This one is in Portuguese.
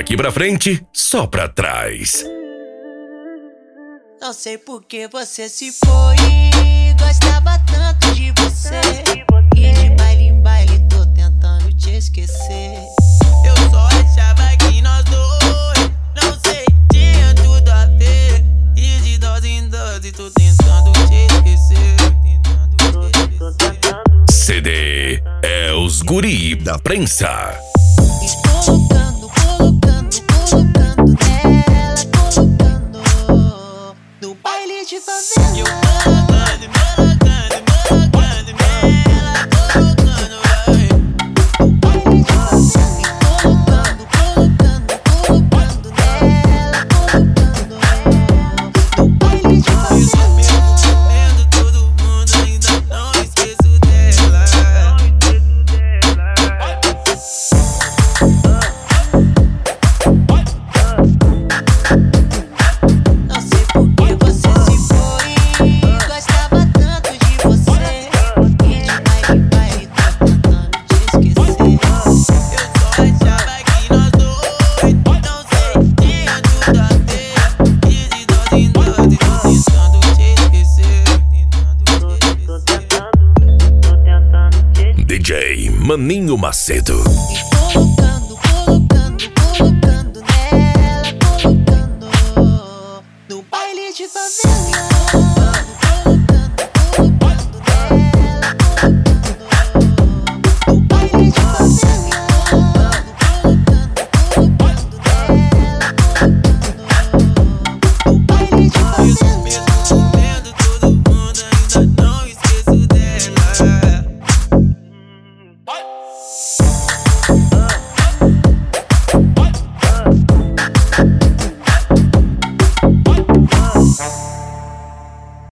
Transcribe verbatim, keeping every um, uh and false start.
Daqui pra frente, só pra trás. Não sei por que você se foi. Gostava tanto de você. E de baile em baile tô tentando te esquecer. Eu só achava que nós dois, não sei, tinha tudo a ver. E de dose em dose tô tentando te esquecer. Tentando te esquecer. C D é os guri da prensa. E colocando, colocando, colocando nela, colocando no baile de favela. Eu colocando, colocando, colocando nela, colocando, vai. No baile de favela. Colocando, colocando, colocando nela, colocando no baile de favela. Vendo todo mundo, ainda não esqueço dela. Não sei por que você se foi. Gostava tanto de você. E de baile em baile tô tentando te esquecer. Eu só achava que nós dois, não sei, tinha tudo a ver. E de dose em dose tô tentando te esquecer. Tentando te esquecer. D J Maninho Macedo.